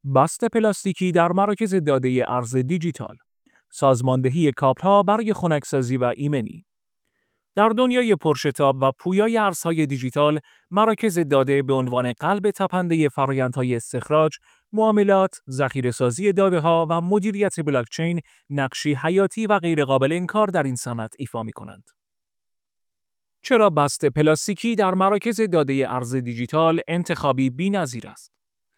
بست پلاستیکی در مراکز داده ارز دیجیتال، سازماندهی کابل‌ها برای خنکسازی و ایمنی. در دنیای پرشتاب و پویای ارزهای دیجیتال، مراکز داده به عنوان قلب تپنده فرآیندهای استخراج، معاملات، ذخیره‌سازی داده‌ها و مدیریت بلاکچین نقشی حیاتی و غیرقابل انکار در این صنعت ایفا می‌کنند. چرا بست پلاستیکی در مراکز داده ارز دیجیتال انتخابی بی‌نظیر است؟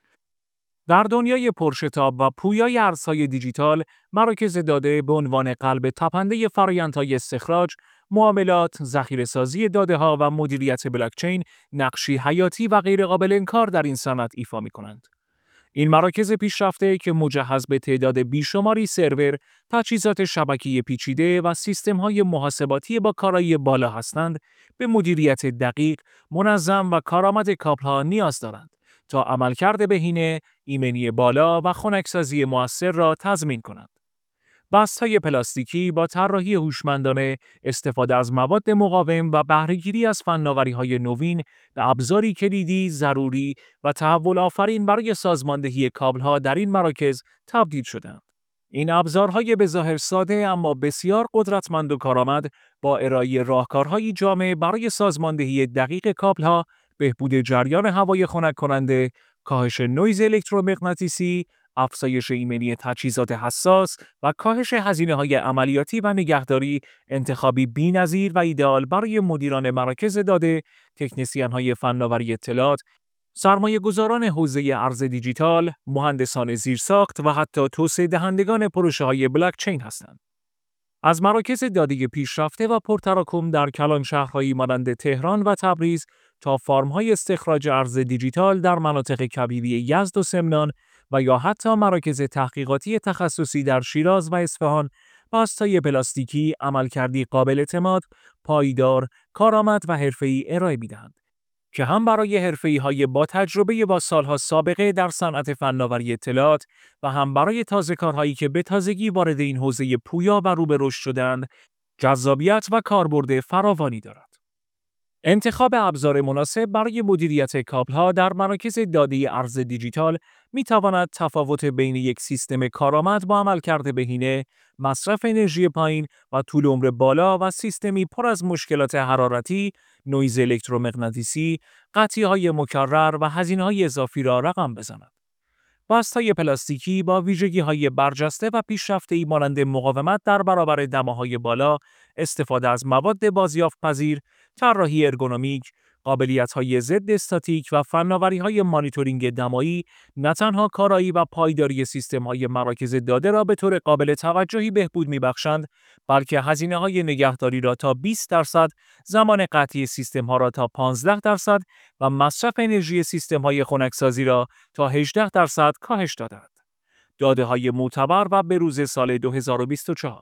در دنیای پرشتاب و پویای ارزهای دیجیتال، مراکز داده به عنوان قلب تپنده فرآیندهای استخراج، معاملات، ذخیره‌سازی داده‌ها و مدیریت بلاکچین نقشی حیاتی و غیرقابل انکار در این صنعت ایفا می‌کنند. این مراکز پیشرفته که مجهز به تعداد بیشماری سرور، تجهیزات شبکه‌ای پیچیده و سیستم‌های محاسباتی با کارایی بالا هستند، به مدیریت دقیق، منظم و کارآمد کابل‌ها نیاز دارند تا عملکرد بهینه، ایمنی بالا و خنکسازی مؤثر را تضمین کنند. بست‌های پلاستیکی با طراحی هوشمندانه، استفاده از مواد مقاوم و بهره‌گیری از فناوری‌های نوین به ابزاری کلیدی، ضروری و تحول آفرین برای سازماندهی کابل‌ها در این مراکز تبدیل شدند. این ابزارهای به ظاهر ساده اما بسیار قدرتمند و کارآمد با ارائه راهکارهای جامع برای سازماندهی دقیق کابل‌ها، بهبود جریان هوای خنک کننده، کاهش نویز الکترومغناطیسی، افزایش ایمنی تجهیزات حساس و کاهش هزینه‌های عملیاتی و نگهداری انتخابی بی‌نظیر و ایدئال برای مدیران مراکز داده، تکنسین‌های فناوری اطلاعات، سرمایه‌گذاران حوزه ارز دیجیتال، مهندسان زیرساخت و حتی توسعه دهندگان پروژه‌های بلاکچین هستند. از مراکز داده پیشرفته و پرتراکم در کلانشهرهایی مانند تهران و تبریز تا فارم‌های استخراج ارز دیجیتال در مناطق کبیری یزد و سمنان و یا حتی مراکز تحقیقاتی تخصصی در شیراز و اصفهان، پاستای پلاستیکی عملکردی قابل اعتماد، پایدار، کارآمد و حرفه‌ای ارائه می‌دهند که هم برای حرفه‌ای‌های با تجربه با سالها سابقه در صنعت فناوری اطلاعات و هم برای تازه‌کارهایی که به تازگی وارد این حوزه پویا و رو به رشد شدند، جذابیت و کاربرد فراوانی دارد. انتخاب ابزار مناسب برای مدیریت کابل‌ها در مراکز داده ارز دیجیتال می‌تواند تفاوت بین یک سیستم کارآمد با عملکرد بهینه، مصرف انرژی پایین و طول عمر بالا و سیستمی پر از مشکلات حرارتی، نویز الکترومغناطیسی، قطعی‌های مکرر و هزینه‌های اضافی را رقم بزند. بستای پلاستیکی با ویژگی‌های برجسته و پیشرفته‌ای مانند مقاومت در برابر دماهای بالا، استفاده از مواد بازیافت‌پذیر، طراحی ارگونومیک، قابلیت‌های ضد استاتیک و فناوری‌های مانیتورینگ دمایی، نه تنها کارایی و پایداری سیستم‌های مراکز داده را به طور قابل توجهی بهبود می‌بخشند، بلکه هزینه‌های نگهداری را تا 20%، زمان قطعی سیستم‌ها را تا 15% و مصرف انرژی سیستم‌های خنکسازی را تا 18% کاهش دادند. داده‌های معتبر و بروز سال 2024.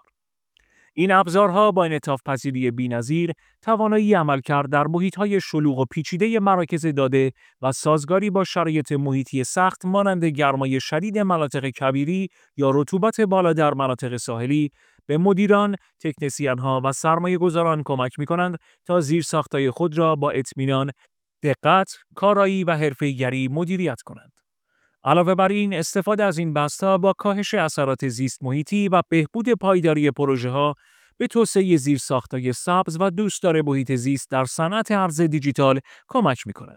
این ابزارها با انعطاف‌پذیری بی‌نظیر، توانایی عملکرد در محیط‌های شلوغ و پیچیده مراکز داده و سازگاری با شرایط محیطی سخت مانند گرمای شدید مناطق کویری یا رطوبت بالا در مناطق ساحلی، به مدیران، تکنسین‌ها و سرمایه‌گذاران کمک می‌کنند تا زیرساخت‌های خود را با اطمینان، دقت، کارایی و حرفه‌ای‌گری مدیریت کنند. علاوه بر این، استفاده از این بسته با کاهش اثرات زیست محیطی و بهبود پایداری پروژه‌ها به توسعه زیرساخت‌های سبز و دوستدار محیط زیست در صنعت ارز دیجیتال کمک می‌کند.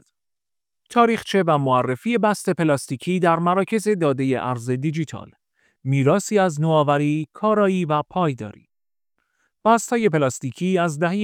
تاریخچه و معرفی بست پلاستیکی در مراکز داده ارز دیجیتال، میراثی از نوآوری، کارایی و پایداری. بستای پلاستیکی از دهه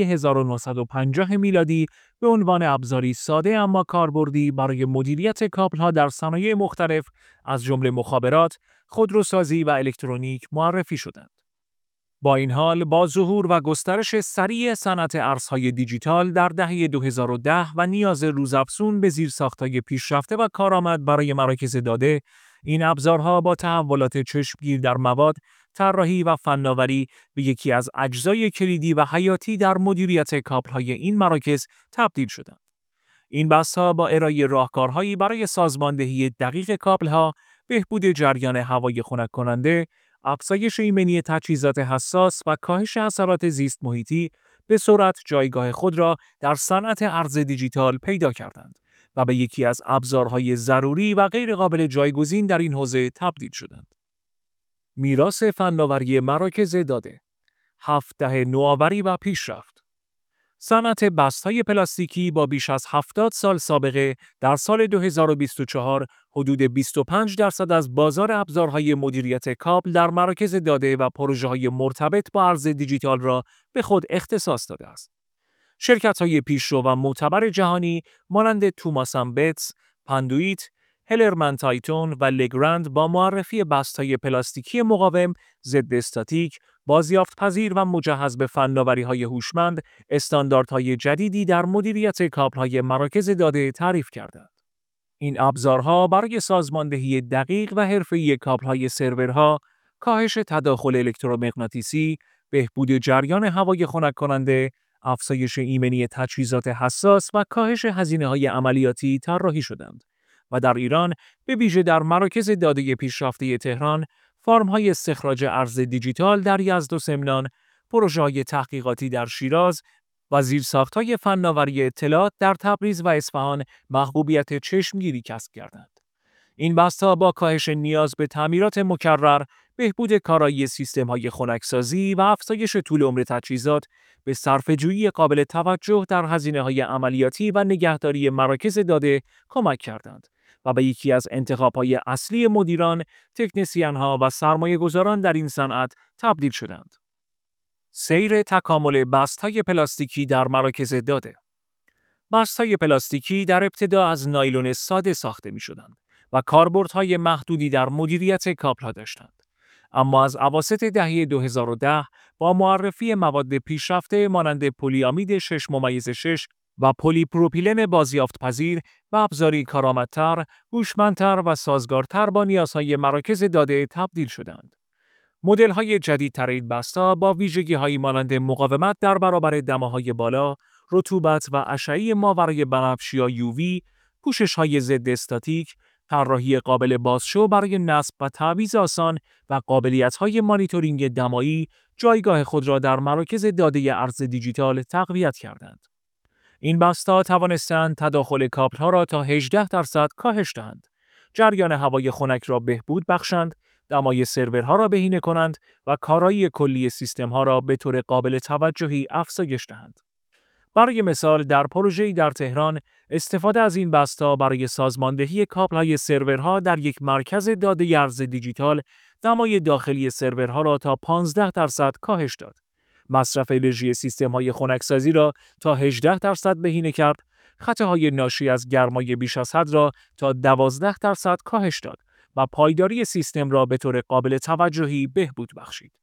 1950 میلادی به عنوان ابزاری ساده اما کاربردی برای مدیریت کابل‌ها در صنایع مختلف از جمله مخابرات، خودروسازی و الکترونیک معرفی شدند. با این حال، با ظهور و گسترش سریع صنعت ارزهای دیجیتال در دهه 2010 و نیاز روزافزون به زیرساخت‌های پیشرفته و کارآمد برای مراکز داده، این ابزارها با تحولات چشمگیر در مواد، طراحی و فناوری به یکی از اجزای کلیدی و حیاتی در مدیریت کابل‌های این مراکز تبدیل شدند. این بست‌ها با ارائه راهکارهایی برای سازماندهی دقیق کابل‌ها، بهبود جریان هوای خنک کننده، افزایش ایمنی تجهیزات حساس و کاهش اثرات زیست محیطی به سرعت جایگاه خود را در صنعت ارز دیجیتال پیدا کردند و به یکی از ابزارهای ضروری و غیرقابل جایگزین در این حوزه تبدیل شدند. میراث فناوری مراکز داده، 7 دهه نوآوری و پیشرفت. صنعت بست‌های پلاستیکی با بیش از 70 سال سابقه در سال 2024 حدود 25% از بازار ابزارهای مدیریت کابل در مراکز داده و پروژه‌های مرتبط با ارز دیجیتال را به خود اختصاص داده است. شرکت‌های پیشرو و معتبر جهانی مانند توماسن بتس، پاندویت، هلرمن تایتون و لگراند با معرفی بست‌های پلاستیکی مقاوم، ضد استاتیک، بازیافت‌پذیر و مجهز به فناوری‌های هوشمند، استانداردهای جدیدی در مدیریت کابل‌های مراکز داده تعریف کردند. این ابزارها برای سازماندهی دقیق و حرفه‌ای کابل‌های سرورها، کاهش تداخل الکترومغناطیسی، بهبود جریان هوای خنک کننده، افزایش ایمنی تجهیزات حساس و کاهش هزینه‌های عملیاتی طراحی شدند و در ایران به ویژه در مراکز داده پیشرفته تهران، فرم‌های استخراج ارز دیجیتال در یزد و سمنان، پروژه‌های تحقیقاتی در شیراز و زیرساخت‌های فناوری اطلاعات در تبریز و اصفهان محبوبیت چشمگیری کسب کردند. این بست‌ها با کاهش نیاز به تعمیرات مکرر، بهبود کارایی سیستم‌های خنکسازی و افزایش طول عمر تجهیزات به صرفه‌جویی قابل توجه در هزینه‌های عملیاتی و نگهداری مراکز داده کمک کردند و به یکی از انتخاب‌های اصلی مدیران، تکنسین‌ها و سرمایه‌گذاران در این صنعت تبدیل شدند. سیر تکامل بست‌های پلاستیکی در مراکز داده. بست‌های پلاستیکی در ابتدا از نایلون ساده ساخته می‌شدند و کاربردهای محدودی در مدیریت کابل‌ها داشتند. اما از اواسط دهه 2010 با معرفی مواد پیشرفته مانند پلی‌آمید 6/6 و پلی‌پروپیلن بازیافت‌پذیر و ابزاری کارآمدتر، هوشمندتر و سازگارتر با نیازهای مراکز داده تبدیل شدند. مدل‌های جدیدتر این بستا با ویژگی‌هایی مانند مقاومت در برابر دماهای بالا، رطوبت و اشعه ماورای بنفش یا یووی، پوشش‌های ضد استاتیک، طراحی قابل بازشو برای نصب و تعویض آسان و قابلیت‌های مانیتورینگ دمایی جایگاه خود را در مراکز داده ارز دیجیتال تقویت کردند. این بستا توانستند تداخل کابل‌ها را تا 18% کاهش دهند، جریان هوای خنک را بهبود بخشند، دمای سرورها را بهینه کنند و کارایی کلی سیستم‌ها را به طور قابل توجهی افزایش دهند. برای مثال در پروژه‌ای در تهران، استفاده از این بستا برای سازماندهی کابل‌های سرورها در یک مرکز داده ارز دیجیتال، دمای داخلی سرورها را تا 15% کاهش داد. مصرف انرژی سیستم‌های خنکسازی را تا 18% بهینه کرد، خطاهای ناشی از گرمای بیش از حد را تا 12% کاهش داد و پایداری سیستم را به طور قابل توجهی بهبود بخشید.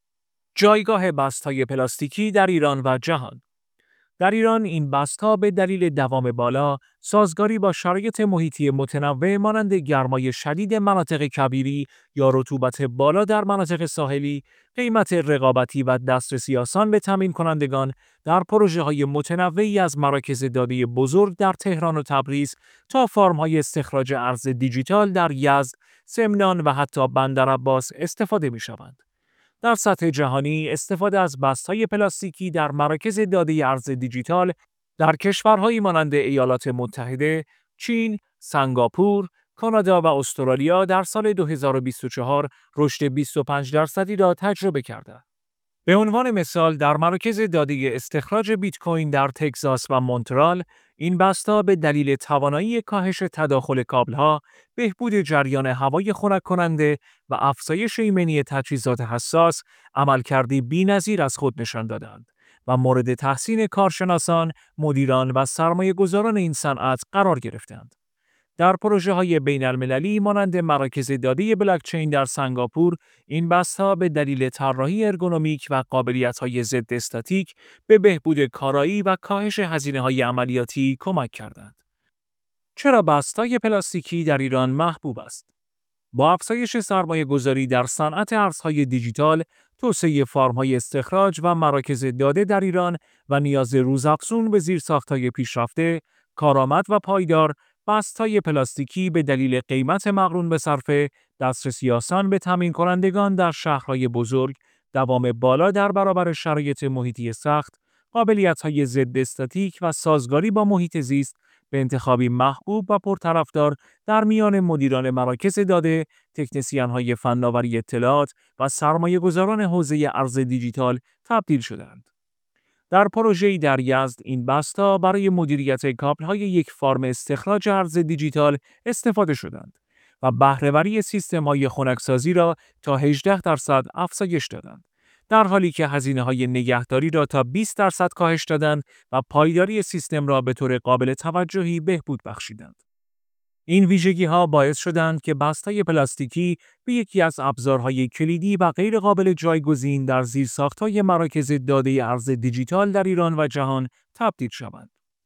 جایگاه بست‌های پلاستیکی در ایران و جهان. در ایران این بست‌ها به دلیل دوام بالا، سازگاری با شرایط محیطی متنوع مانند گرمای شدید مناطق کویری یا رطوبت بالا در مناطق ساحلی، قیمت رقابتی و دسترسی آسان به تامین کنندگان در پروژه‌های متنوعی از مراکز داده بزرگ در تهران و تبریز تا فرم‌های استخراج ارز دیجیتال در یزد، سمنان و حتی بندرعباس استفاده می‌شوند. در سطح جهانی استفاده از بست‌های پلاستیکی در مراکز داده ارز دیجیتال در کشورهایی مانند ایالات متحده، چین، سنگاپور، کانادا و استرالیا در سال 2024 رشد 25% را تجربه کرده. به عنوان مثال در مراکز داده استخراج بیت کوین در تگزاس و مونترال، این بستا به دلیل توانایی کاهش تداخل کابل‌ها، بهبود جریان هوای خنک کننده و افزایش ایمنی تجهیزات حساس، عملکردی بی‌نظیر از خود نشان دادند و مورد تحسین کارشناسان، مدیران و سرمایه‌گذاران این صنعت قرار گرفتند. در پروژه‌های بین‌المللی مانند مراکز داده بلاکچین در سنگاپور، این بست‌ها به دلیل طراحی ارگونومیک و قابلیت‌های ضد استاتیک به بهبود کارایی و کاهش هزینه‌های عملیاتی کمک کردند. چرا بست‌های پلاستیکی در ایران محبوب است؟ با افزایش سرمایه‌گذاری در صنعت ارزهای دیجیتال، توسعه فرم‌های استخراج و مراکز داده در ایران و نیاز روزافزون به زیرساخت‌های پیشرفته، کارآمد و پایدار، بست‌های پلاستیکی به دلیل قیمت مقرون به صرفه، دسترسی آسان به تامین کنندگان در شهرهای بزرگ، دوام بالا در برابر شرایط محیطی سخت، قابلیت‌های ضد استاتیک و سازگاری با محیط زیست، به انتخابی محبوب و پرطرفدار در میان مدیران مراکز داده، تکنسین‌های فناوری اطلاعات و سرمایه‌گذاران حوزه ارز دیجیتال تبدیل شدند. در پروژه‌ای در یزد این بستا برای مدیریت کابل‌های یک فارم استخراج ارز دیجیتال استفاده شدند و بهره‌وری سیستم‌های خنک‌سازی را تا 18% افزایش دادند، در حالی که هزینه‌های نگهداری را تا 20% کاهش دادند و پایداری سیستم را به طور قابل توجهی بهبود بخشیدند. این ویژگی‌ها باعث شدند که بستای پلاستیکی به یکی از ابزارهای کلیدی و غیرقابل جایگزین در زیرساخت‌های مراکز داده ارز دیجیتال در ایران و جهان تبدیل شوند.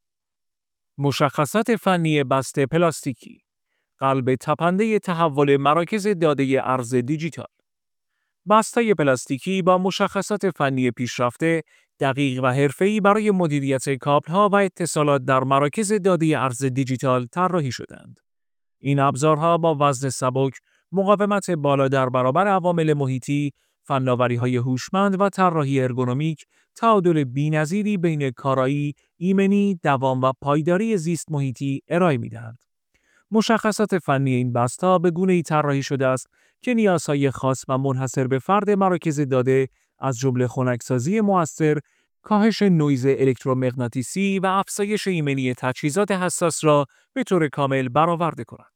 مشخصات فنی بسته پلاستیکی، قلب تپنده تحول مراکز داده ارز دیجیتال. بسته‌ی پلاستیکی با مشخصات فنی پیشرفته، دقیق و حرفه‌ای برای مدیریت کابل‌ها و اتصالات در مراکز داده ارز دیجیتال طراحی شدند. این ابزارها با وزن سبک، مقاومت بالا در برابر عوامل محیطی، فناوری‌های هوشمند و طراحی ارگونومیک، تعادل بی‌نظیری بین کارایی، ایمنی، دوام و پایداری زیست محیطی ارائه می‌دهند. مشخصات فنی این بسته به گونه‌ای طراحی شده است که نیازهای خاص و منحصر به فرد مراکز داده از جمله خنک‌سازی مؤثر، کاهش نویز الکترومغناطیسی و افزایش ایمنی تجهیزات حساس را به طور کامل برآورده کند.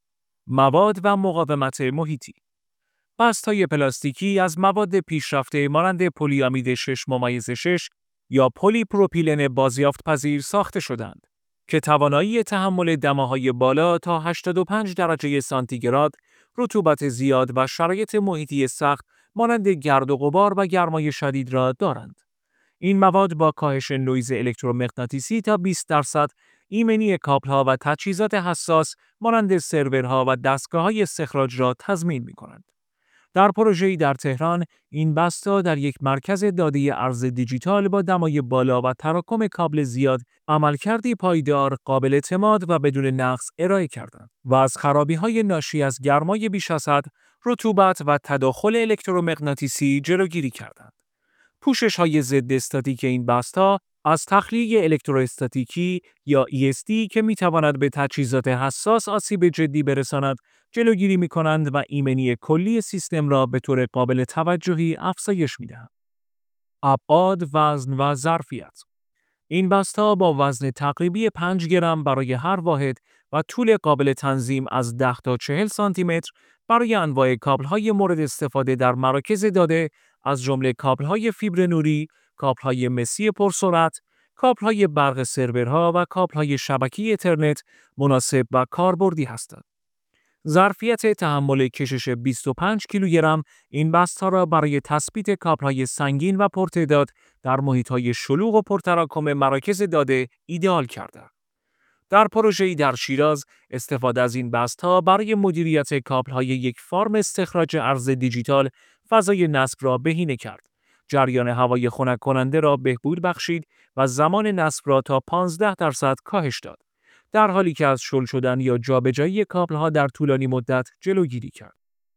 مواد و مقاومت محیطی. بسته‌های پلاستیکی از مواد پیشرفته مانند پلی‌آمید 6/6 یا پلی پروپیلن بازیافت پذیر ساخته شدند که توانایی تحمل دماهای بالا تا 85 درجه سانتیگراد، رطوبت زیاد و شرایط محیطی سخت مانند گرد و غبار و گرمای شدید را دارند. این مواد با کاهش نویز الکترومغناطیسی تا 20%، ایمنی کابل‌ها و تجهیزات حساس مانند سرورها و دستگاه‌های استخراج را تضمین می‌کنند. در پروژه‌ای در تهران، این بسته در یک مرکز داده ارز دیجیتال با دمای بالا و تراکم کابل زیاد، عملکردی پایدار، قابل اعتماد و بدون نقص ارائه کردند و از خرابی‌های ناشی از گرمای بیش از حد، رطوبت و تداخل الکترومغناطیسی جلوگیری کردند. پوشش‌های ضد استاتیک این بسته از تخلیه الکتروستاتیکی یا ESD که می‌تواند به تجهیزات حساس آسیب جدی برساند، جلوگیری می‌کنند و ایمنی کلی سیستم را به طور قابل توجهی افزایش می‌دهند. ابعاد، وزن و ظرفیت. این بسته با وزن تقریبی 5 گرم برای هر واحد و طول قابل تنظیم از 10 تا 40 سانتی متر برای انواع کابل‌های مورد استفاده در مراکز داده از جمله کابل‌های فیبر نوری، کابل‌های مسی پرسرعت، کابل‌های برق سرورها و کابل‌های شبکه ایترنت مناسب و کاربردی هستند. ظرفیت تحمل کشش 25 کیلوگرم این بسته را برای تثبیت کابل‌های سنگین و پرتعداد در محیط‌های شلوغ و پرتراکم مراکز داده ایدئال کرده. در پروژه‌ای در شیراز، استفاده از این بسته‌ها برای مدیریت کابل‌های یک فارم استخراج ارز دیجیتال فضای نصب را بهینه کرد، جریان هوای خنک کننده را بهبود بخشید و زمان نصب را تا 15% کاهش داد، در حالی که از شل شدن یا جابجایی کابل‌ها در طولانی مدت جلوگیری کرد.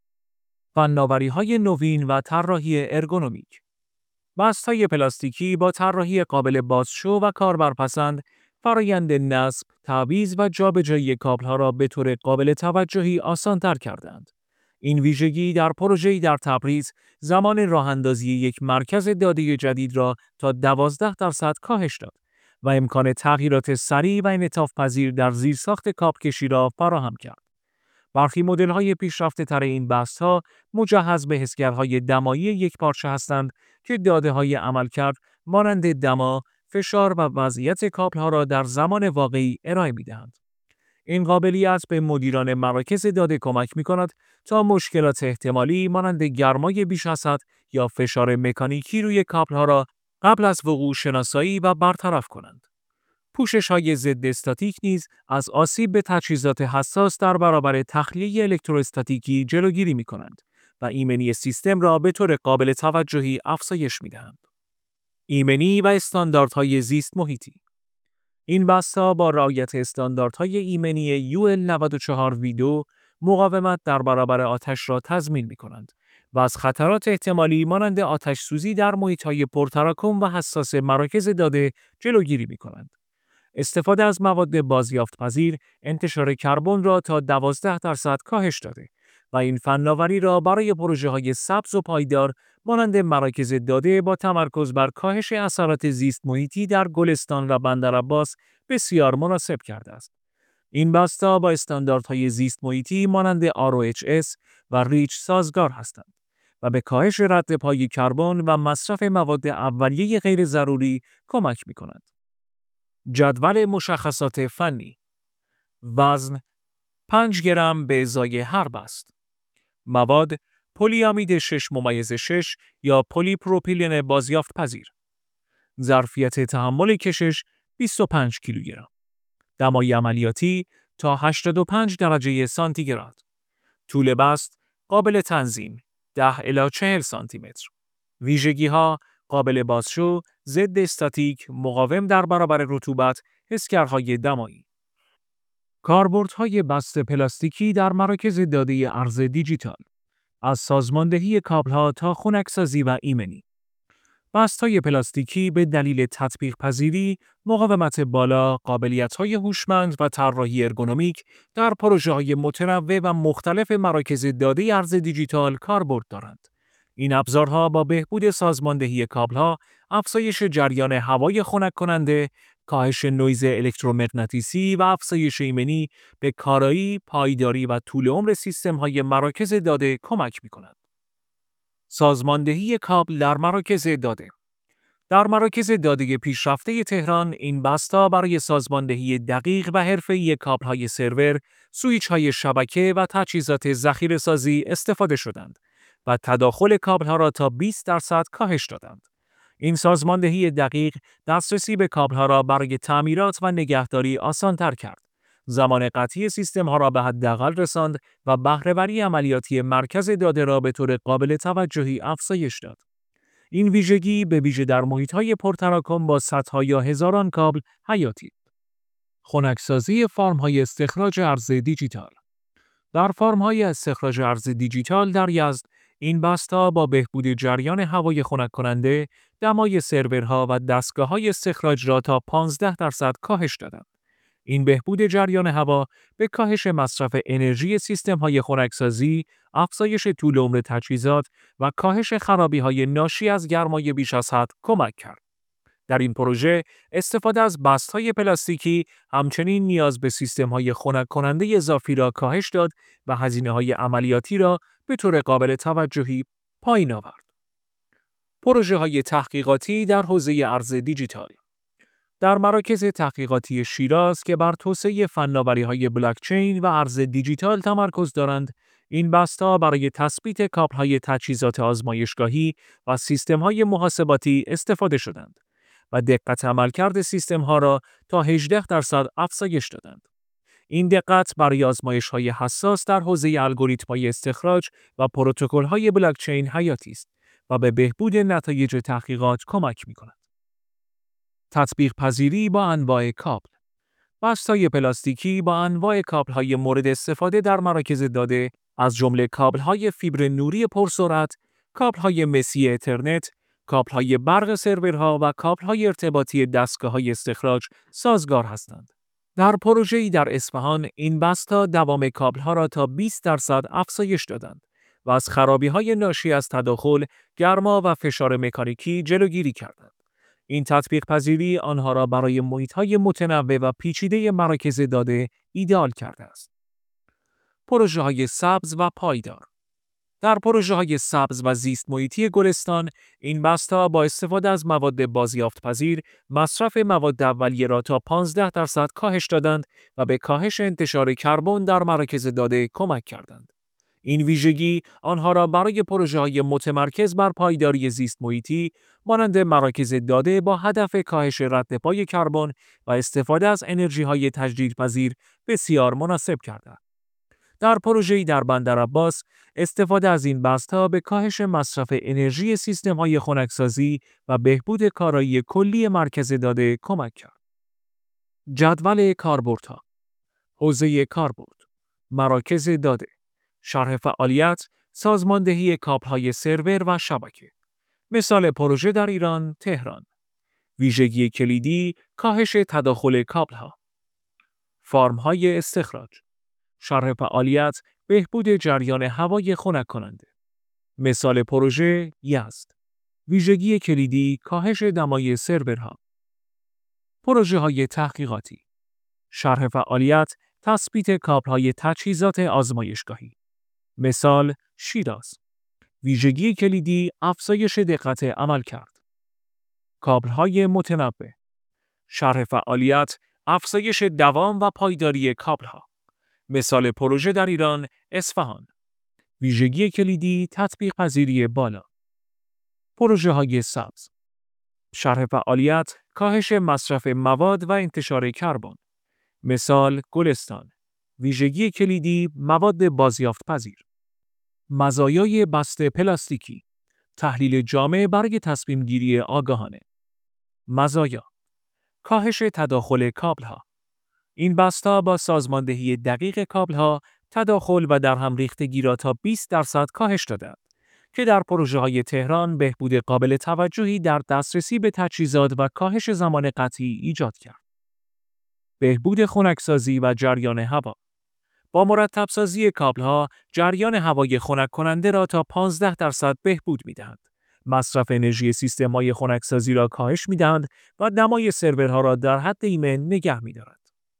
فناوری‌های نوین و طراحی ارگونومیک. بسته‌های پلاستیکی با طراحی قابل بازشو و کاربرپسند، فرایند نصب، تعویض و جابجایی کابل‌ها را به طور قابل توجهی آسان‌تر کردند. این ویژگی در پروژه‌ای در تبریز زمان راه‌اندازی یک مرکز داده جدید را تا 12% کاهش داد و امکان تغییرات سریع و انعطاف‌پذیر در زیرساخت کابل‌کشی را فراهم کرد. برخی مدل‌های پیشرفته‌تر این بسته‌ها مجهز به حسگرهای دمایی یکپارچه هستند که داده‌های عملکرد مانند دما، فشار و وضعیت کابل‌ها را در زمان واقعی ارائه می‌دهند. این قابلیت به مدیران مراکز داده کمک می‌کند تا مشکلات احتمالی مانند گرمای بیش از حد یا فشار مکانیکی روی کابل‌ها را قبل از وقوع شناسایی و برطرف کنند. پوشش‌های ضد استاتیک نیز از آسیب به تجهیزات حساس در برابر تخلیه الکتروستاتیکی جلوگیری می‌کنند و ایمنی سیستم را به طور قابل توجهی افزایش می‌دهند. ایمنی و استانداردهای زیست محیطی. این بسته با رعایت استانداردهای ایمنی UL94 V2 مقاومت در برابر آتش را تضمین می‌کنند و از خطرات احتمالی مانند آتش‌سوزی در محیط‌های پرتراکم و حساس مراکز داده جلوگیری می‌کنند. استفاده از مواد بازیافت‌پذیر انتشار کربن را تا 12% کاهش داده و این فناوری را برای پروژه‌های سبز و پایدار مانند مراکز داده با تمرکز بر کاهش اثرات زیست محیطی در گلستان و بندرعباس بسیار مناسب کرده است. این بسته با استانداردهای زیست محیطی مانند ROHS و ریچ سازگار هستند و به کاهش ردپای کربن و مصرف مواد اولیه غیر ضروری کمک می‌کنند. جدول مشخصات فنی: وزن 5 گرم به ازای هر بست. مواد پلی‌امید 6.6 یا پلی‌پروپیلن بازیافت پذیر. ظرفیت تحمل کشش 25 کیلوگرم. دمای عملیاتی تا 85 درجه سانتیگراد. طول بست قابل تنظیم 10 الی 40 سانتی متر. ویژگی‌ها: قابل بازشو، ضد استاتیک، مقاوم در برابر رطوبت، حسگرهای دمایی. کاربردهای بسته پلاستیکی در مراکز داده ارز دیجیتال، از سازماندهی کابل‌ها تا خنک‌سازی و ایمنی. بسته‌های پلاستیکی به دلیل تطبیق پذیری، مقاومت بالا، قابلیت‌های هوشمند و طراحی ارگونومیک در پروژه‌های متنوع و مختلف مراکز داده ارز دیجیتال کاربرد دارند. این ابزارها با بهبود سازماندهی کابل‌ها، افزایش جریان هوای خنک کننده، کاهش نویز الکترومغناطیسی و افزایش ایمنی به کارایی، پایداری و طول عمر سیستم‌های مراکز داده کمک می‌کنند. سازماندهی کابل در مراکز داده. در مراکز داده پیشرفته تهران، این بسته برای سازماندهی دقیق و حرفه‌ای کابل‌های سرور، سوئیچ‌های شبکه و تجهیزات ذخیره‌سازی استفاده شدند و تداخل کابل‌ها را تا 20% کاهش دادند. این سازماندهی دقیق دسترسی به کابل‌ها را برای تعمیرات و نگهداری آسان‌تر کرد. زمان قطعی سیستم‌ها را به حداقل رساند و بهره‌وری عملیاتی مرکز داده را به طور قابل توجهی افزایش داد. این ویژگی به ویژه در محیط‌های پرتراکم با صدها یا هزاران کابل حیاتی است. خنک‌سازی فرم‌های استخراج ارز دیجیتال. در فرم‌های استخراج ارز دیجیتال در یزد، این بسته با بهبود جریان هوای خنک کننده، دمای سرورها و دستگاه‌های استخراج را تا 15% کاهش دادند. این بهبود جریان هوا به کاهش مصرف انرژی سیستم‌های خنک‌سازی، افزایش طول عمر تجهیزات و کاهش خرابی‌های ناشی از گرمای بیش از حد کمک کرد. در این پروژه، استفاده از بست‌های پلاستیکی همچنین نیاز به سیستم‌های خنک کننده اضافی را کاهش داد و هزینه‌های عملیاتی را به طور قابل توجهی پایین آورد. پروژه‌های تحقیقاتی در حوزه ارز دیجیتال. در مراکز تحقیقاتی شیراز که بر توسعه فناوری‌های بلاکچین و ارز دیجیتال تمرکز دارند، این بسته برای تثبیت کابل‌های تجهیزات آزمایشگاهی و سیستم‌های محاسباتی استفاده شدند و دقت عملکرد سیستم‌ها را تا 18% افزایش دادند. این دقت برای آزمایش‌های حساس در حوزه الگوریتم‌های استخراج و پروتکل‌های بلاکچین حیاتی است و به بهبود نتایج تحقیقات کمک می‌کند. تطبیق پذیری با انواع کابل. بسته‌های پلاستیکی با انواع کابل‌های مورد استفاده در مراکز داده از جمله کابل‌های فیبر نوری پرسرعت، کابل‌های مسی اترنت، کابل‌های برق سرورها و کابل‌های ارتباطی دستگاه‌های استخراج سازگار هستند. در پروژه‌ای در اصفهان، این بسته دوام کابل‌ها را تا 20% افزایش دادند و از خرابی‌های ناشی از تداخل، گرما و فشار مکانیکی جلوگیری کردند. این تطبیق پذیری آنها را برای محیط‌های متنوع و پیچیده مراکز داده ایده‌آل کرده است. پروژه‌های سبز و پایدار. در پروژه‌های سبز و زیست محیطی گلستان، این بسته با استفاده از مواد بازیافت‌پذیر، مصرف مواد اولیه را تا 15% کاهش دادند و به کاهش انتشار کربن در مراکز داده کمک کردند. این ویژگی آنها را برای پروژه‌های متمرکز بر پایداری زیست محیطی مانند مراکز داده با هدف کاهش ردپای کربن و استفاده از انرژی‌های تجدیدپذیر بسیار مناسب کرده. در پروژه‌ای در بندرعباس، استفاده از این بسته به کاهش مصرف انرژی سیستم‌های خنک‌سازی و بهبود کارایی کلی مرکز داده کمک کرد. جدول کاربردها. حوزه کاربرد، مراکز داده، شرح فعالیت، سازماندهی کابل‌های سرور و شبکه. مثال پروژه در ایران، تهران. ویژگی کلیدی کاهش تداخل کابل‌ها. فرم‌های استخراج. شرح فعالیت بهبود جریان هوای خنک کننده. مثال پروژه یزد. ویژگی کلیدی کاهش دمای سرورها. پروژه‌های تحقیقاتی. شرح فعالیت تثبیت کابل‌های تجهیزات آزمایشگاهی. مثال شیراز. ویژگی کلیدی افزایش دقت عملکرد. کابل‌های متنوع. شرح فعالیت افزایش دوام و پایداری کابل‌ها. مثال پروژه در ایران اصفهان. ویژگی کلیدی تطبیق پذیری بالا. پروژه‌های سبز. شرح فعالیت کاهش مصرف مواد و انتشار کربن. مثال گلستان. ویژگی کلیدی مواد بازیافت پذیر. مزایای بسته پلاستیکی. تحلیل جامع برای تصمیم گیری آگاهانه. مزایا: کاهش تداخل کابل‌ها. این بسته با سازماندهی دقیق کابل‌ها، تداخل و در هم ریختگی را تا 20% کاهش دادند که در پروژه‌های تهران بهبود قابل توجهی در دسترسی به تجهیزات و کاهش زمان قطعی ایجاد کرد. بهبود خنکسازی و جریان هوا. با مرتب‌سازی کابل‌ها، جریان هوای خنک کننده را تا 15% بهبود می‌دهند. مصرف انرژی سیستم‌های خنکسازی را کاهش می‌دهند و دمای سرورها را در حد ایمن نگه می‌دارند.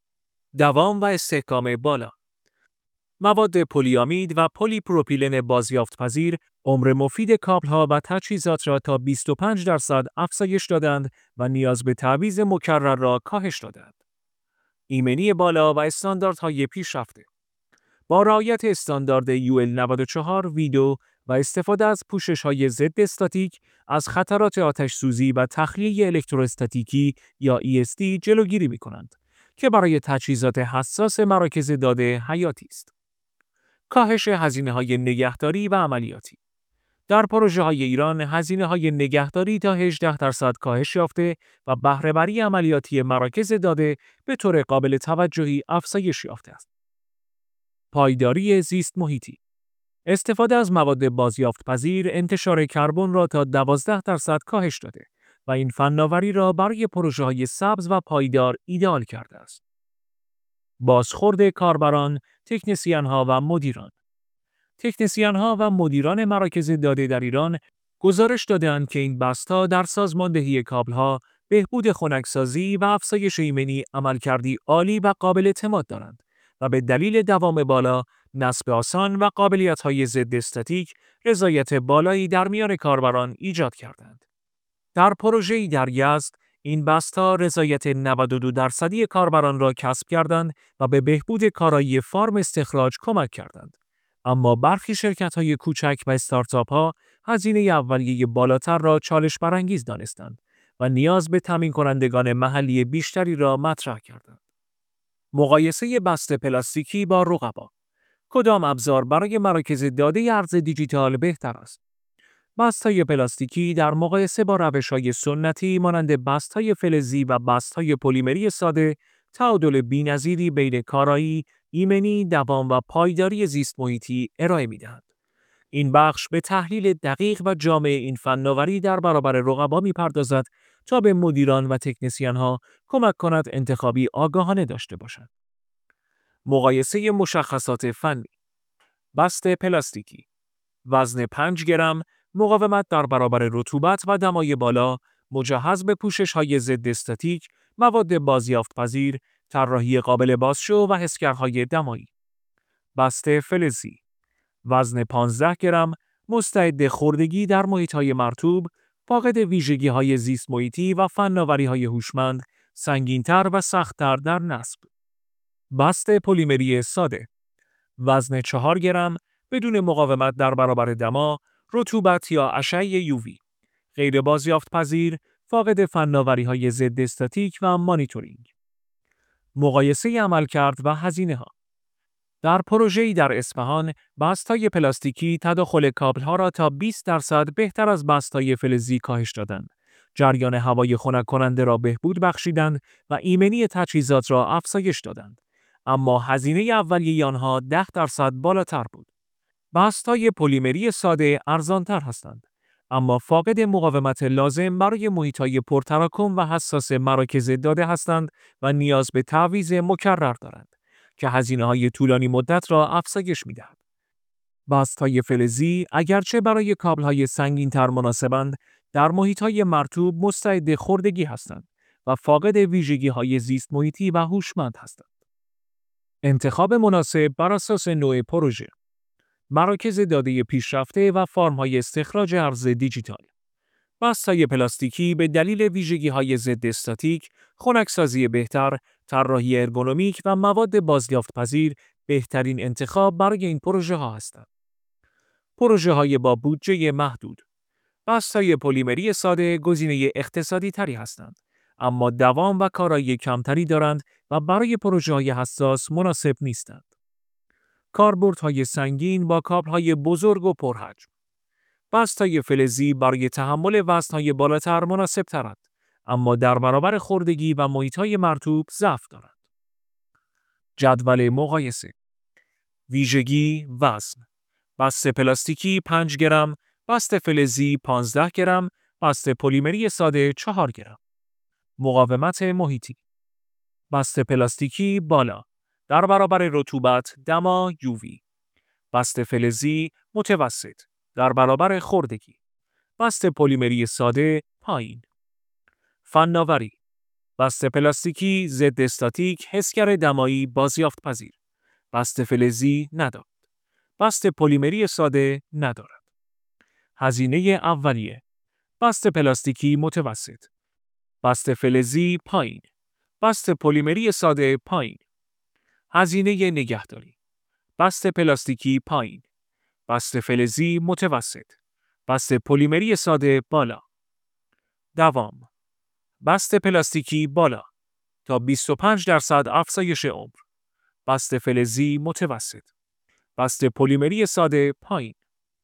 دوام و استحکام بالا. مواد پلی‌آمید و پلی‌پروپیلن بازیافت‌پذیر عمر مفید کابل‌ها و تجهیزات را تا 25% افزایش دادند و نیاز به تعویض مکرر را کاهش دادند. ایمنی بالا و استانداردهای پیشرفته. با رعایت استاندارد UL94 ویدو و استفاده از پوشش‌های ضد استاتیک از خطرات آتش‌سوزی و تخلیه الکتروستاتیکی یا ESD جلوگیری می‌کنند که برای تجهیزات حساس مراکز داده حیاتی است. کاهش هزینه‌های نگهداری و عملیاتی. در پروژه‌های ایران هزینه‌های نگهداری تا 18% کاهش یافته و بهره‌وری عملیاتی مراکز داده به طور قابل توجهی افزایش یافته است. پایداری زیست محیطی. استفاده از مواد بازیافت‌پذیر انتشار کربن را تا 12% کاهش داده و این فناوری را برای پروژه‌های سبز و پایدار ایده‌آل کرده است. بازخورد کاربران، تکنسین‌ها و مدیران. تکنسین‌ها و مدیران مراکز داده در ایران گزارش داده‌اند که این بسته در سازماندهی کابل‌ها، بهبود خنکسازی و افزایش ایمنی عملکردی عالی و قابل اعتماد دارند و به دلیل دوام بالا، نصب آسان و قابلیت‌های ضد استاتیک، رضایت بالایی در میان کاربران ایجاد کردند. در پروژه‌ای در یزد، این بسته رضایت 92% کاربران را کسب کردند و به بهبود کارایی فارم استخراج کمک کردند. اما برخی شرکت‌های کوچک و استارتاپ‌ها هزینه اولیه بالاتر را چالش برانگیز دانستند و نیاز به تامین کنندگان محلی بیشتری را مطرح کردند. مقایسه بسته پلاستیکی با رقبا. کدام ابزار برای مراکز داده ارز دیجیتال بهتر است؟ بسته‌های پلاستیکی در مقایسه با روش‌های سنتی مانند بسته‌های فلزی و بسته‌های پلیمری ساده، تعادل بی‌نظیری بین کارایی، ایمنی، دوام و پایداری زیست محیطی ارائه می‌دهند. این بخش به تحلیل دقیق و جامع این فناوری در برابر رقبا می‌پردازد تا به مدیران و تکنسین‌ها کمک کند انتخابی آگاهانه داشته باشند. مقایسه مشخصات فنی. بسته پلاستیکی. وزن 5 گرم، مقاومت در برابر رطوبت و دمای بالا، مجهز به پوشش‌های ضد استاتیک، مواد بازیافت‌پذیر، طراحی قابل بازشو و حسگرهای دمایی. بسته فلزی. وزن 15 گرم، مستعد خوردگی در محیط‌های مرطوب، فاقد ویژگی‌های زیست محیطی و فناوری‌های هوشمند، سنگین‌تر و سخت‌تر در نصب. بسته پلیمری ساده. وزن 4 گرم، بدون مقاومت در برابر دما، رطوبت یا اشعه یووی. غیر بازیافت پذیر، فاقد فناوری‌های ضد استاتیک و مانیتورینگ. مقایسه عملکرد و هزینه‌ها. در پروژه‌ای در اصفهان، بسته‌های پلاستیکی تداخل کابل‌ها را تا 20% بهتر از بسته‌های فلزی کاهش دادند. جریان هوای خنک کننده را بهبود بخشیدند و ایمنی تجهیزات را افزایش دادند. اما هزینه اولیه آنها 10% بالاتر بود. بسته‌های پلیمری ساده ارزان‌تر هستند، اما فاقد مقاومت لازم برای محیط‌های پرتراکم و حساس مراکز داده هستند و نیاز به تعویض مکرر دارند که هزینه‌های طولانی مدت را افزایش می‌دهد. بست‌های فلزی اگرچه برای کابل‌های سنگین‌تر مناسبند، در محیط‌های مرطوب مستعد خوردگی هستند و فاقد ویژگی‌های زیست محیطی و هوشمند هستند. انتخاب مناسب بر اساس نوع پروژه، مراکز داده پیشرفته و فرم‌های استخراج ارز دیجیتال. بسته‌های پلاستیکی به دلیل ویژگی‌های ضد استاتیک، خنک‌سازی بهتر، طراحی ارگونومیک و مواد بازیافت‌پذیر بهترین انتخاب برای این پروژه‌ها هستند. پروژه‌های با بودجه محدود. بسته‌های پلیمری ساده گزینه اقتصادی تری هستند، اما دوام و کارایی کمتری دارند و برای پروژه‌های حساس مناسب نیستند. کاربردهای سنگین با کابل‌های بزرگ و پرحجم. بسته‌های فلزی برای تحمل وزن‌های بالاتر مناسب ترند، اما در برابر خوردگی و محیط‌های مرطوب ضعف دارند. جدول مقایسه. ویژگی وزن. بسته پلاستیکی 5 گرم، بسته فلزی 15 گرم، بسته پلیمری ساده 4 گرم. مقاومت محیطی. بسته پلاستیکی بالا، در برابر رطوبت، دما، یووی. بسته فلزی متوسط، در برابر خوردگی. بسته پلیمری ساده پایین. فناوری. بسته پلاستیکی ضد استاتیک، حسگر دمایی، بازیافت پذیر. بسته فلزی ندارد. بسته پلیمری ساده ندارد. هزینه اولیه. بسته پلاستیکی متوسط. بسته فلزی پایین. بسته پلیمری ساده پایین. هزینه نگهداری. بسته پلاستیکی پایین. بسته فلزی متوسط. بسته پلیمری ساده بالا. دوام. بسته پلاستیکی بالا تا 25% افزایش عمر. بسته فلزی متوسط. بسته پلیمری ساده پایین.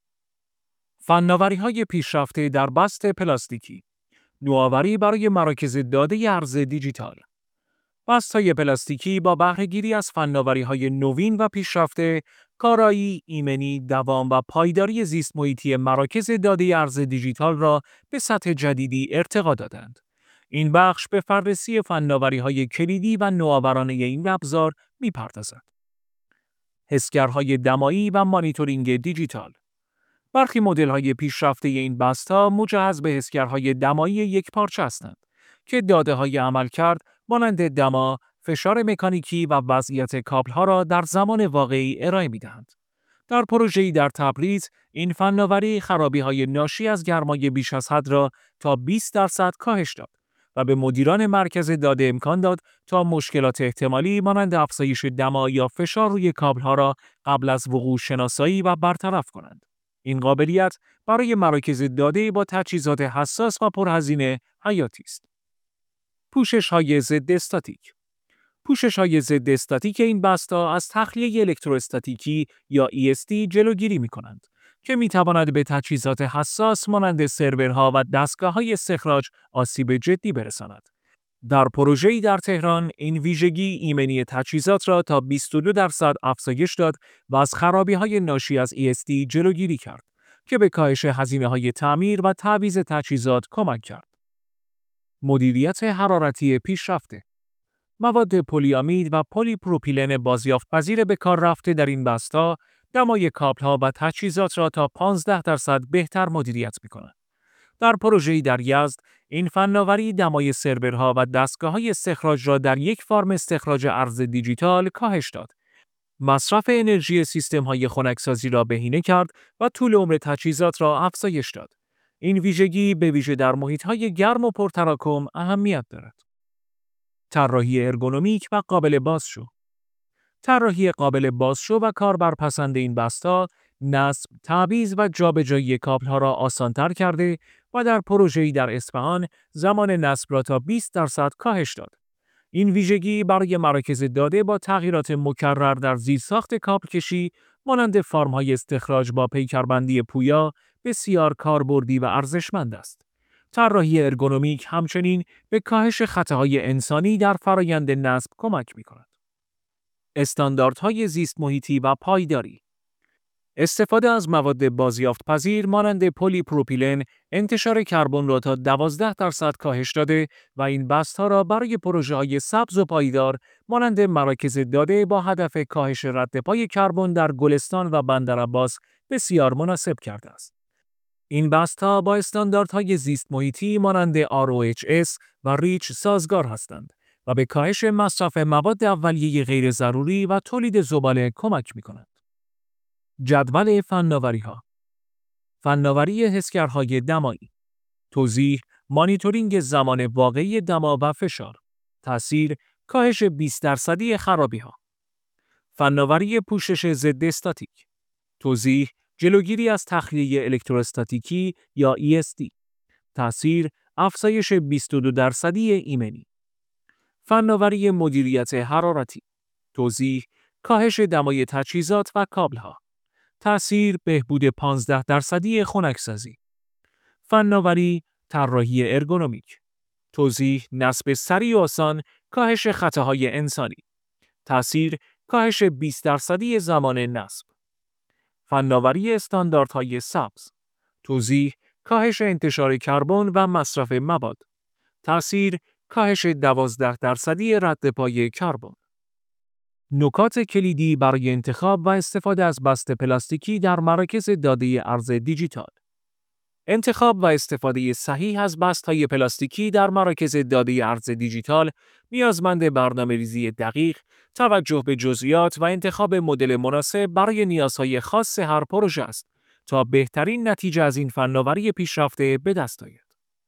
فناوری‌های پیشرفته در بسته پلاستیکی. نوآوری برای مراکز داده ارز دیجیتال. بسته‌های پلاستیکی با بهره‌گیری از فناوری‌های نوین و پیشرفته، کارایی، ایمنی، دوام و پایداری زیست محیطی مراکز داده ارز دیجیتال را به سطح جدیدی ارتقا دادند. این بخش به بررسی فناوری‌های کلیدی و نوآورانه این ابزار می‌پردازد. حسگرهای دمایی و مانیتورینگ دیجیتال. برخی مدل‌های پیشرفته این بسته‌ها مجهز به حسگرهای دمایی یکپارچه هستند که داده‌های عملکرد مانند دما، فشار مکانیکی و وضعیت کابل‌ها را در زمان واقعی ارائه می‌دهند. در پروژه‌ای در تبریز، این فناوری خرابی‌های ناشی از گرمای بیش از حد را تا 20% کاهش داد و به مدیران مرکز داده امکان داد تا مشکلات احتمالی مانند افزایش دما یا فشار روی کابل‌ها را قبل از وقوع شناسایی و برطرف کنند. این قابلیت برای مراکز داده با تجهیزات حساس و پرهزینه حیاتی است. پوشش‌های ضد استاتیک. پوشش‌های ضد استاتیک این بسته از تخلیه الکتروستاتیکی یا ESD جلوگیری می‌کنند که می‌تواند به تجهیزات حساس مانند سرورها و دستگاه‌های استخراج آسیب جدی برساند. در پروژه‌ای در تهران، این ویژگی ایمنی تجهیزات را تا 22% افزایش داد و از خرابی‌های ناشی از ESD جلوگیری کرد که به کاهش هزینه‌های تعمیر و تعویض تجهیزات کمک کرد. مدیریت حرارتی پیشرفته. مواد پلی‌آمید و پلی‌پروپیلن بازیافت‌پذیر به کار رفته در این بسته دمای کابل‌ها و تجهیزات را تا 15% بهتر مدیریت می‌کنند. در پروژه‌ای در یزد، این فناوری دمای سرورها و دستگاه‌های استخراج را در یک فرم استخراج ارز دیجیتال کاهش داد. مصرف انرژی سیستم‌های خنک‌سازی را بهینه کرد و طول عمر تجهیزات را افزایش داد. این ویژگی به ویژه در محیط‌های گرم و پرتراکم اهمیت دارد. طراحی ارگونومیک و قابل بازشو. طراحی قابل بازشو و کاربرپسند این بسته نصب، تعویض و جابجایی کابل‌ها را آسان‌تر کرده و در پروژه‌ای در اصفهان زمان نصب را تا 20% کاهش داد. این ویژگی برای مراکز داده با تغییرات مکرر در زیرساخت کابل کشی مانند فرم‌های استخراج با پیکربندی پویا بسیار کاربردی و ارزشمند است. طراحی ارگونومیک همچنین به کاهش خطاهای انسانی در فرایند نصب کمک می‌کند. استانداردهای زیست محیطی و پایداری. استفاده از مواد بازیافت‌پذیر مانند پلی پروپیلن انتشار کربن را تا 12% کاهش داده و این بست‌ها را برای پروژه‌های سبز و پایدار مانند مراکز داده با هدف کاهش ردپای کربن در گلستان و بندرعباس بسیار مناسب کرده است. این بست‌ها با استانداردهای زیست محیطی مانند ROHS و ریچ سازگار هستند و به کاهش مصرف مواد اولیه غیر ضروری و تولید زباله کمک می‌کنند. جدول فناوری‌ها: فناوری حسگرهای دمایی، توضیح، مانیتورینگ زمان واقعی دما و فشار، تأثیر، کاهش 20% خرابی‌ها. فناوری پوشش ضد استاتیک، توضیح، جلوگیری از تخلیه الکتروستاتیکی یا ESD، تأثیر، افزایش 22% ایمنی. فناوری مدیریت حرارتی، توضیح، کاهش دمای تجهیزات و کابل‌ها، تأثیر، بهبود 15% خنک‌سازی. فناوری طراحی ارگونومیک، توضیح، نصب سریع و آسان، کاهش خطاهای انسانی، تأثیر، کاهش 20% زمان نصب. فناوری استانداردهای سبز، توضیح، کاهش انتشار کربن و مصرف مواد، تأثیر، کاهش 12% ردپای کربن. نکات کلیدی برای انتخاب و استفاده از بست پلاستیکی در مراکز داده ارز دیجیتال. انتخاب و استفاده صحیح از بست‌های پلاستیکی در مراکز داده ارز دیجیتال نیازمند برنامه‌ریزی دقیق، توجه به جزئیات و انتخاب مدل مناسب برای نیازهای خاص هر پروژه است تا بهترین نتیجه از این فناوری پیشرفته به دست آید.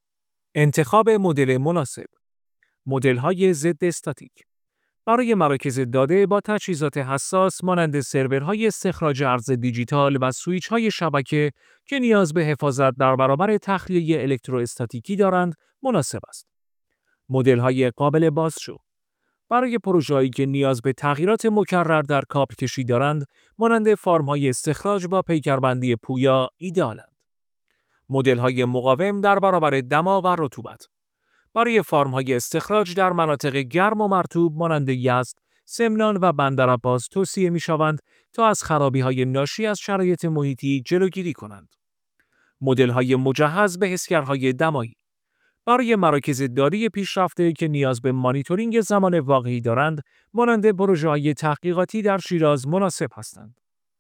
انتخاب مدل مناسب. مدل‌های ضد استاتیک. برای مراکز داده با تجهیزات حساس مانند سرورهای استخراج ارز دیجیتال و سوئیچ‌های شبکه که نیاز به حفاظت در برابر تخلیه الکتروستاتیکی دارند، مناسب است. مدل‌های قابل بازشو. برای پروژه‌هایی که نیاز به تغییرات مکرر در کابل کشی دارند، مانند فرم‌های استخراج با پیکربندی پویا ایده‌آلند. مدل‌های مقاوم در برابر دما و رطوبت. برای فرم‌های استخراج در مناطق گرم و مرطوب مانند یزد، سمنان و بندرعباس توصیه می‌شوند تا از خرابی‌های ناشی از شرایط محیطی جلوگیری کنند. مدل‌های مجهز به حسگرهای دمایی. برای مراکز داده پیشرفته که نیاز به مانیتورینگ زمان واقعی دارند، مانند پروژه‌های تحقیقاتی در شیراز مناسب هستند.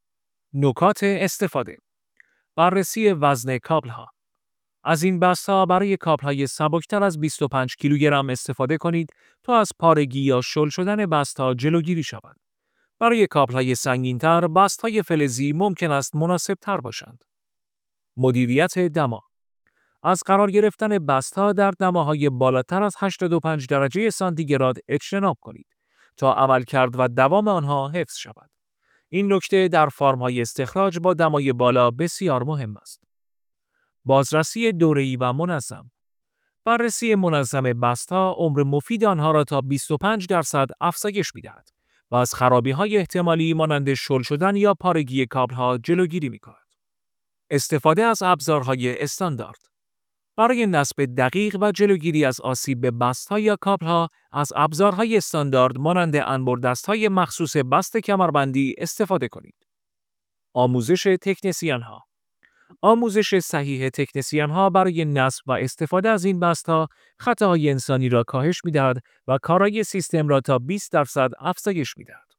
نکات استفاده: بررسی وزن کابل‌ها. از این بست‌ها برای کابل‌های سبکتر از 25 کیلوگرم استفاده کنید تا از پارگی یا شل شدن بست‌ها جلوگیری شود. برای کابل‌های سنگین‌تر، بست‌های فلزی ممکن است مناسب‌تر باشند. مدیریت دما. از قرار گرفتن بست‌ها در دماهای بالاتر از 85 درجه سانتیگراد اجتناب کنید تا عملکرد و دوام آنها حفظ شود. این نکته در فرم‌های استخراج با دمای بالا بسیار مهم است. بازرسی دوره‌ای و منظم. بررسی منظم بست‌ها عمر مفید آنها را تا 25% افزایش می‌دهد و از خرابی‌های احتمالی مانند شل شدن یا پارگی کابل‌ها جلوگیری می‌کند. استفاده از ابزارهای استاندارد. برای نصب دقیق و جلوگیری از آسیب به بست‌ها یا کابل‌ها، از ابزارهای استاندارد مانند انبردست‌های مخصوص بست کمربندی استفاده کنید. آموزش تکنسین‌ها. آموزش صحیح تکنسین‌ها برای نصب و استفاده از این بست‌ها خطاهای انسانی را کاهش می‌دهد و کارایی سیستم را تا 20% افزایش می‌دهد.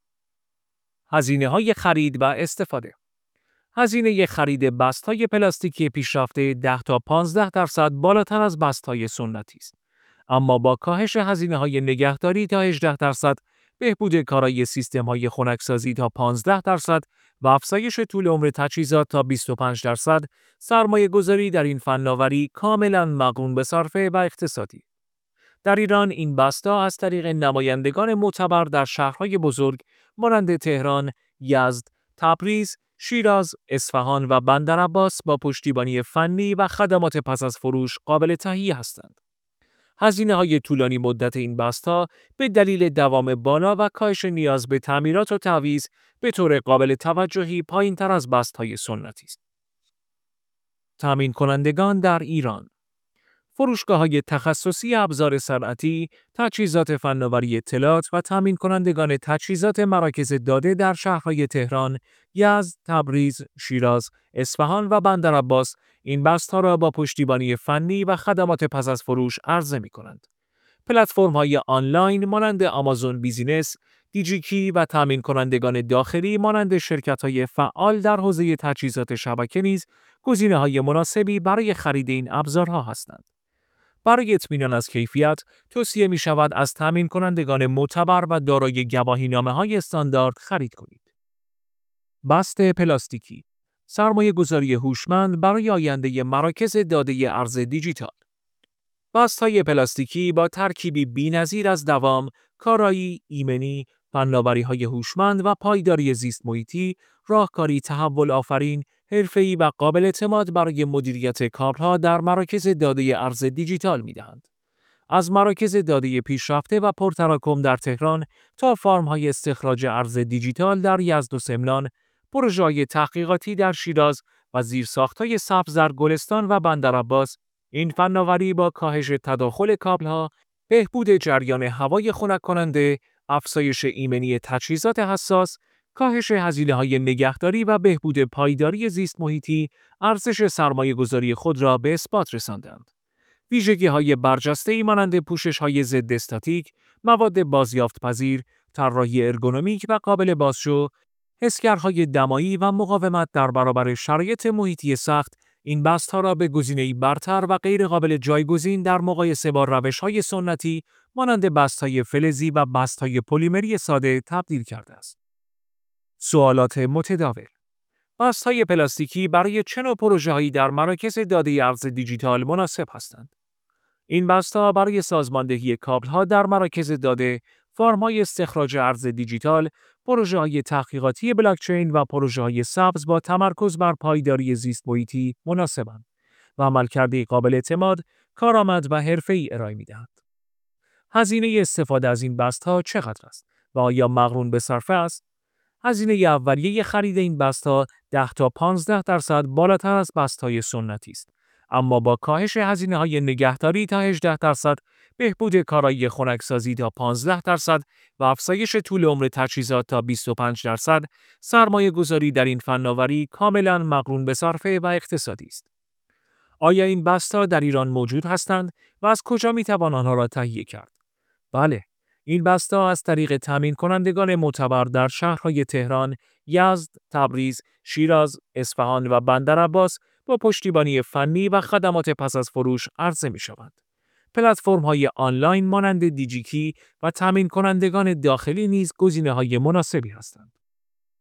هزینه‌های خرید و استفاده. هزینه خرید بست‌های پلاستیکی پیشرفته 10 تا 15% بالاتر از بست‌های سنتی است. اما با کاهش هزینه‌های نگهداری تا 18%، بهبود کارایی سیستم‌های خنک‌سازی تا 15% و افزایش طول عمر تجهیزات تا 25%، سرمایه‌گذاری در این فناوری کاملاً مقرون به صرفه و اقتصادی. در ایران این بست‌ها از طریق نمایندگان معتبر در شهرهای بزرگ مانند تهران، یزد، تبریز، شیراز، اصفهان و بندرعباس با پشتیبانی فنی و خدمات پس از فروش قابل تهیه هستند. هزینه‌های طولانی مدت این بست‌ها به دلیل دوام بالا و کاهش نیاز به تعمیرات و تعویض به طور قابل توجهی پایین‌تر از بست‌های سنتی است. تامین کنندگان در ایران. فروشگاه‌های تخصصی ابزار صنعتی، تجهیزات فناوری اطلاعات و تامین کنندگان تجهیزات مراکز داده در شهرهای تهران، یزد، تبریز، شیراز، اصفهان و بندرعباس این بست‌ها را با پشتیبانی فنی و خدمات پس از فروش عرضه می‌کنند. پلتفرم‌های آنلاین مانند آمازون بیزینس، دیجیکی و تامین کنندگان داخلی مانند شرکت‌های فعال در حوزه تجهیزات شبکه نیز گزینه‌های مناسبی برای خرید این ابزارها هستند. برای اطمینان از کیفیت، توصیه می‌شود از تامین کنندگان معتبر و دارای گواهینامه‌های استاندارد خرید کنید. بست پلاستیکی، سرمایه‌گذاری هوشمند برای آینده مراکز داده ارز دیجیتال. بست‌های پلاستیکی با ترکیبی بی‌نظیر از دوام، کارایی، ایمنی، فناوری‌های هوشمند و پایداری زیست محیطی، راهکاری تحول آفرین، حرفه‌ای و قابل اعتماد برای مدیریت کابل‌ها در مراکز داده ارز دیجیتال می‌دهند. از مراکز داده پیشرفته و پرتراکم در تهران تا فارم‌های استخراج ارز دیجیتال در یزد و سمنان، پروژه‌های تحقیقاتی در شیراز و زیرساخت‌های سبز در گلستان و بندرعباس، این فناوری با کاهش تداخل کابل‌ها، بهبود جریان هوای خنک کننده، افزایش ایمنی تجهیزات حساس، کاهش هزینه‌های نگهداری و بهبود پایداری زیست محیطی، ارزش سرمایه‌گذاری خود را به اثبات رساندند. ویژگی‌های برجسته‌ای مانند پوشش‌های ضد استاتیک، مواد بازیافت‌پذیر، طراحی ارگونومیک و قابل بازشو، حسگرهای دمایی و مقاومت در برابر شرایط محیطی سخت، این بست‌ها را به گزینه‌ای برتر و غیرقابل جایگزین در مقایسه با روش‌های سنتی مانند بست‌های فلزی و بست‌های پلیمری ساده تبدیل کرده است. سوالات متداول: بست‌های پلاستیکی برای چه نوع پروژه‌هایی در مراکز داده ارز دیجیتال مناسب هستند؟ این بست‌ها برای سازماندهی کابل‌ها در مراکز داده، فارم‌های استخراج ارز دیجیتال، پروژه‌های تحقیقاتی بلاکچین و پروژه‌های سبز با تمرکز بر پایداری زیست محیطی مناسبند و عملکرد قابل اعتماد، کارآمد و حرفه‌ای ارائه می‌دهند. هزینه استفاده از این بست‌ها چقدر است و آیا مقرون به صرفه است؟ هزینه اولیه خرید این بست‌ها 10 تا 15% بالاتر از بست‌های سنتی است. اما با کاهش هزینه‌های نگهداری تا 18%، بهبود کارایی خنکسازی تا 15% و افزایش طول عمر تجهیزات تا 25%، سرمایه‌گذاری در این فناوری کاملاً مقرون به صرفه و اقتصادی است. آیا این بست‌ها در ایران موجود هستند و از کجا می‌توان آنها را تهیه کرد؟ بله، این بسته‌ها از طریق تامین کنندگان معتبر در شهرهای تهران، یزد، تبریز، شیراز، اصفهان و بندرعباس با پشتیبانی فنی و خدمات پس از فروش عرضه می‌شوند. پلتفرم‌های آنلاین مانند دیجیکی و تامین کنندگان داخلی نیز گزینه‌های مناسبی هستند.